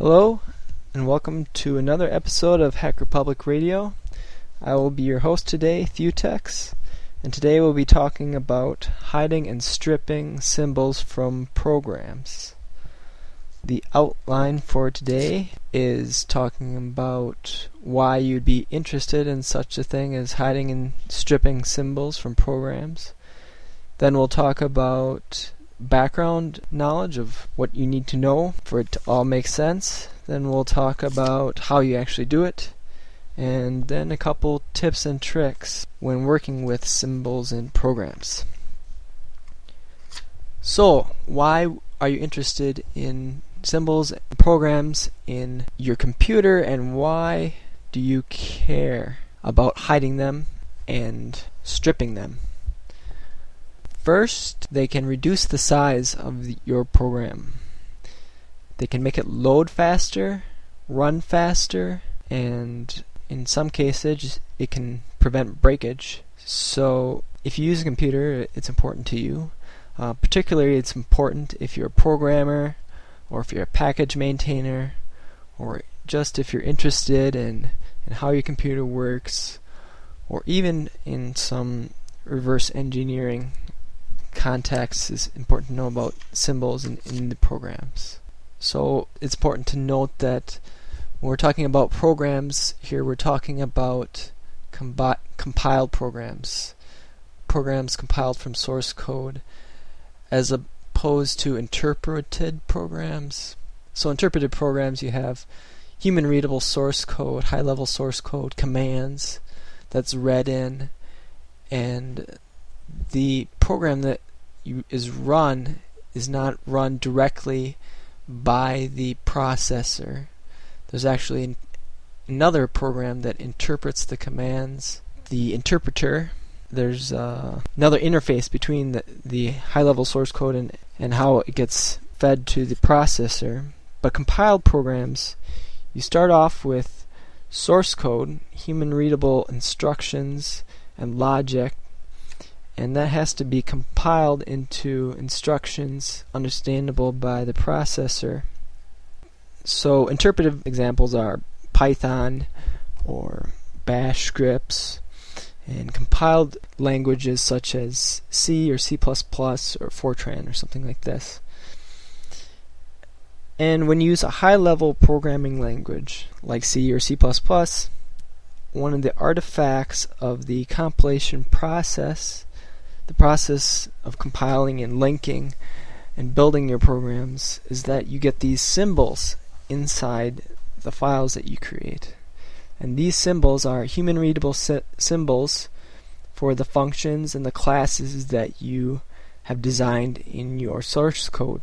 Hello, and welcome to another episode of Hacker Public Radio. I will be your host today, Thutex, and today we'll be talking about hiding and stripping symbols from programs. The outline for today is talking about why you'd be interested in such a thing as hiding and stripping symbols from programs. Then we'll talk about background knowledge of what you need to know for it to all make sense. Then we'll talk about how you actually do it, and then a couple tips and tricks when working with symbols in programs. So, why are you interested in symbols and programs in your computer, and why do you care about hiding them and stripping them? First, they can reduce the size of your program. They can make it load faster, run faster, and in some cases it can prevent breakage. So if you use a computer, it's important to you. Particularly it's important if you're a programmer, or if you're a package maintainer, or just if you're interested in how your computer works, or even in some reverse engineering context. Is important to know about symbols in the programs. So it's important to note that when we're talking about programs here, we're talking about compiled programs compiled from source code, as opposed to interpreted programs. So interpreted programs, you have human readable source code, high level source code, commands that's read in, and the program that is not run directly by the processor. There's actually another program that interprets the commands. The interpreter, there's another interface between the high-level source code and how it gets fed to the processor. But compiled programs, you start off with source code, human-readable instructions, and logic, and that has to be compiled into instructions understandable by the processor. So interpretive examples are Python or Bash scripts, and compiled languages such as C or C++ or Fortran or something like this. And when you use a high-level programming language like C or C++, one of the artifacts of the compilation process, the process of compiling and linking and building your programs, is that you get these symbols inside the files that you create. And these symbols are human readable symbols for the functions and the classes that you have designed in your source code.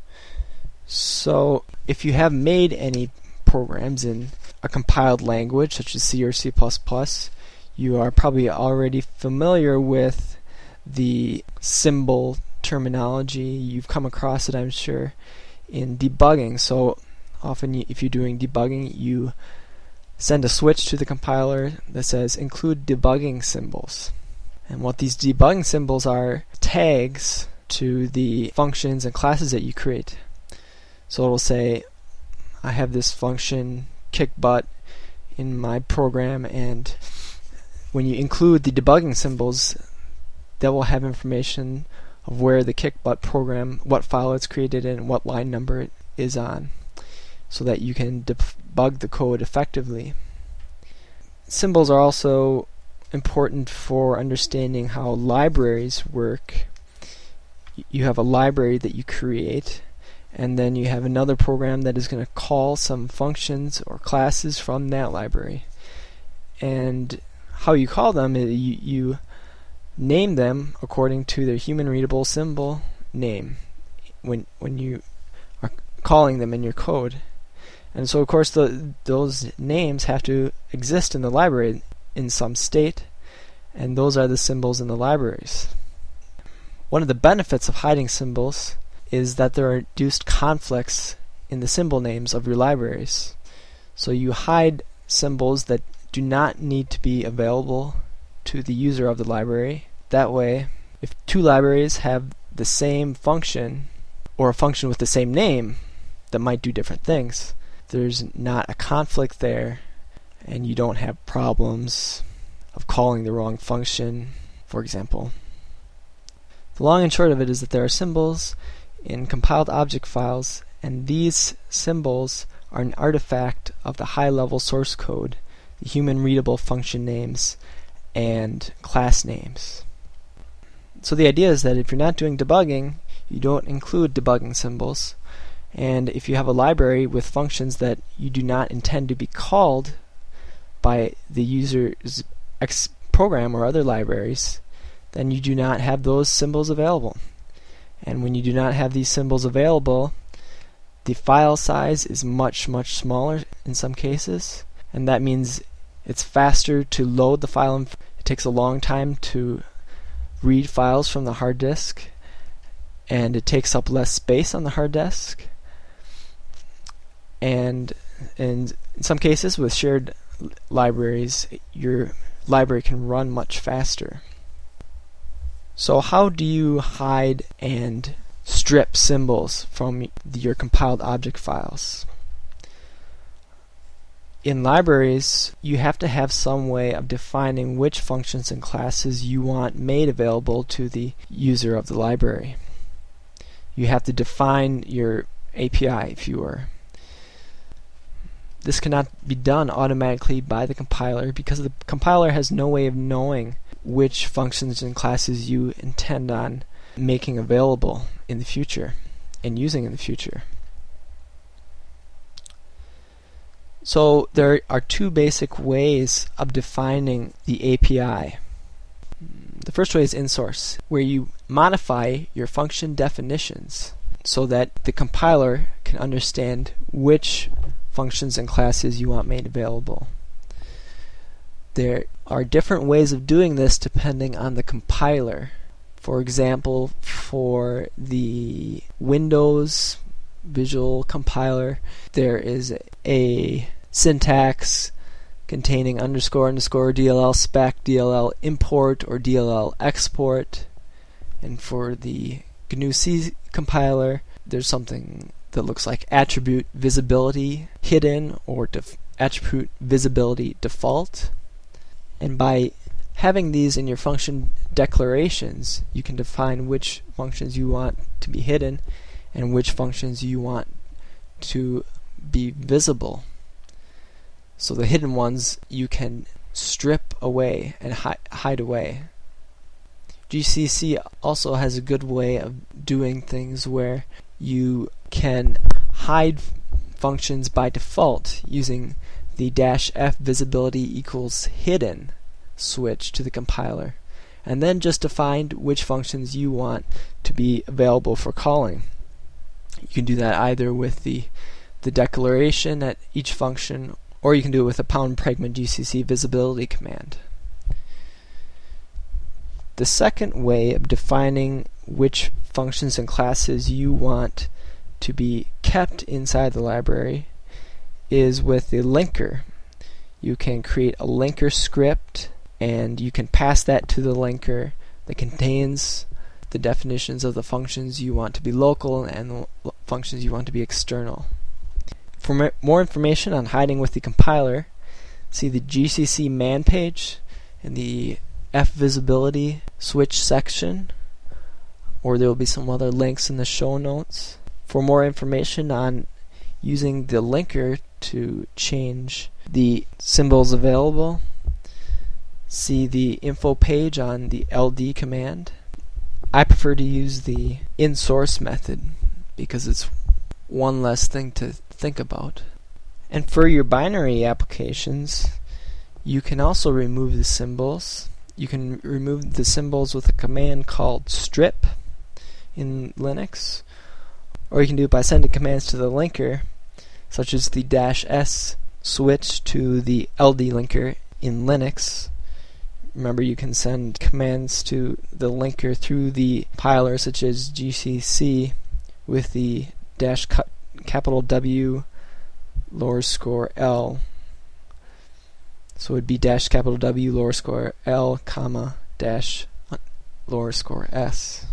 So if you have made any programs in a compiled language such as C or C++, you are probably already familiar with the symbol terminology. You've come across it, I'm sure, in debugging. So often if you're doing debugging, you send a switch to the compiler that says include debugging symbols. And what these debugging symbols are tags to the functions and classes that you create. So it'll say, I have this function kickbutt in my program, and when you include the debugging symbols, that will have information of where the kickbutt program, what file it's created in, and what line number it is on, so that you can debug the code effectively. Symbols are also important for understanding how libraries work. You have a library that you create, and then you have another program that is going to call some functions or classes from that library. And how you call them, you name them according to their human readable symbol name when you are calling them in your code. And so of course those names have to exist in the library in some state, and those are the symbols in the libraries. One of the benefits of hiding symbols is that there are reduced conflicts in the symbol names of your libraries. So you hide symbols that do not need to be available to the user of the library. That way, if two libraries have the same function, or a function with the same name that might do different things, there's not a conflict there, and you don't have problems of calling the wrong function, for example. The long and short of it is that there are symbols in compiled object files, and these symbols are an artifact of the high-level source code, the human-readable function names, and class names. So the idea is that if you're not doing debugging, you don't include debugging symbols, and if you have a library with functions that you do not intend to be called by the user's X program or other libraries, then you do not have those symbols available. And when you do not have these symbols available, the file size is much, much smaller in some cases, and that means it's faster to load the file. It takes a long time to read files from the hard disk, and it takes up less space on the hard disk. And in some cases with shared libraries, your library can run much faster. So how do you hide and strip symbols from your compiled object files? In libraries, you have to have some way of defining which functions and classes you want made available to the user of the library. You have to define your API, if you were. This cannot be done automatically by the compiler because the compiler has no way of knowing which functions and classes you intend on making available in the future and using in the future. So there are two basic ways of defining the API. The first way is in-source, where you modify your function definitions so that the compiler can understand which functions and classes you want made available. There are different ways of doing this depending on the compiler. For example, for the Windows Visual Compiler, there is a syntax containing underscore DLL spec, DLL import, or DLL export. And for the GNU-C compiler, there's something that looks like attribute visibility hidden or attribute visibility default. And by having these in your function declarations, you can define which functions you want to be hidden and which functions you want to be visible. So the hidden ones you can strip away and hide away. GCC also has a good way of doing things where you can hide functions by default using the -f visibility equals hidden switch to the compiler, and then just define which functions you want to be available for calling. You can do that either with the declaration at each function, or you can do it with a #pragma gcc visibility command. The second way of defining which functions and classes you want to be kept inside the library is with the linker. You can create a linker script, and you can pass that to the linker that contains the definitions of the functions you want to be local and the functions you want to be external. For more information on hiding with the compiler, see the GCC man page in the fvisibility switch section, or there will be some other links in the show notes. For more information on using the linker to change the symbols available, see the info page on the LD command. I prefer to use the in-source method because it's one less thing to think about. And for your binary applications, you can also remove the symbols. You can remove the symbols with a command called strip in Linux, or you can do it by sending commands to the linker, such as the -s switch to the LD linker in Linux. Remember, you can send commands to the linker through the compiler, such as GCC, with the $W $L. So it would be $W $L, comma, $S.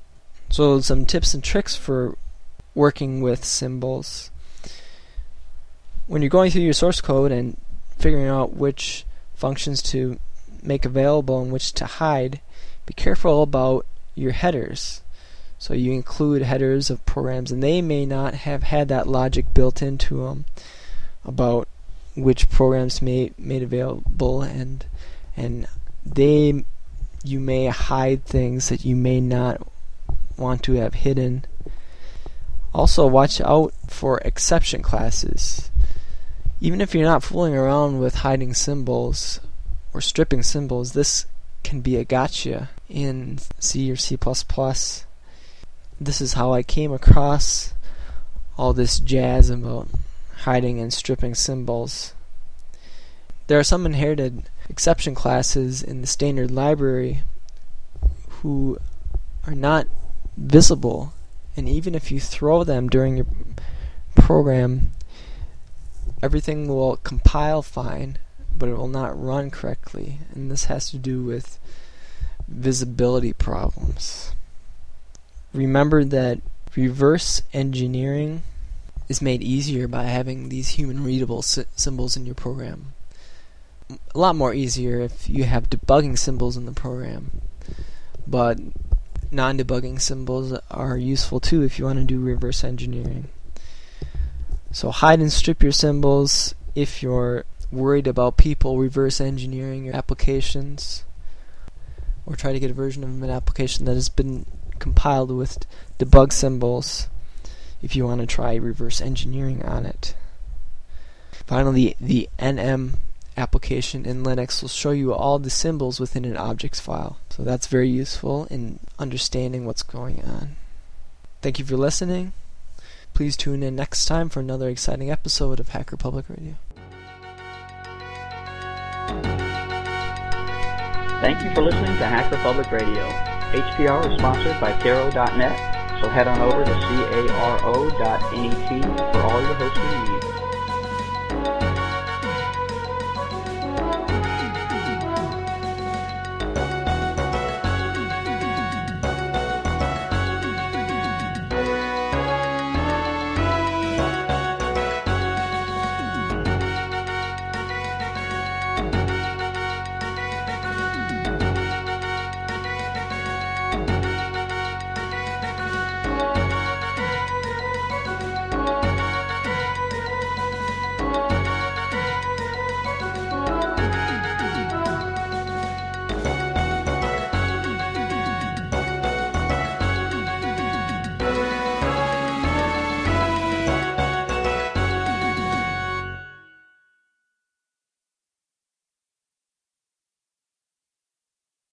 So some tips and tricks for working with symbols. when you're going through your source code and figuring out which functions to make available and which to hide, be careful about your headers. So you include headers of programs, and they may not have had that logic built into them about which programs made available, and you may hide things that you may not want to have hidden. Also, watch out for exception classes. Even if you're not fooling around with hiding symbols or stripping symbols, this can be a gotcha in C or C++. This is how I came across all this jazz about hiding and stripping symbols. There are some inherited exception classes in the standard library who are not visible, and even if you throw them during your program, everything will compile fine, but it will not run correctly, and this has to do with visibility problems. Remember that reverse engineering is made easier by having these human readable symbols in your program. A lot more easier if you have debugging symbols in the program, but non-debugging symbols are useful too if you want to do reverse engineering. So hide and strip your symbols if you're worried about people reverse engineering your applications, or try to get a version of an application that has been compiled with debug symbols if you want to try reverse engineering on it. Finally, the NM application in Linux will show you all the symbols within an objects file. So that's very useful in understanding what's going on. Thank you for listening. Please tune in next time for another exciting episode of Hacker Public Radio. Thank you for listening to Hacker Public Radio. HPR is sponsored by Caro.net, so head on over to caro.net for all your hosting needs.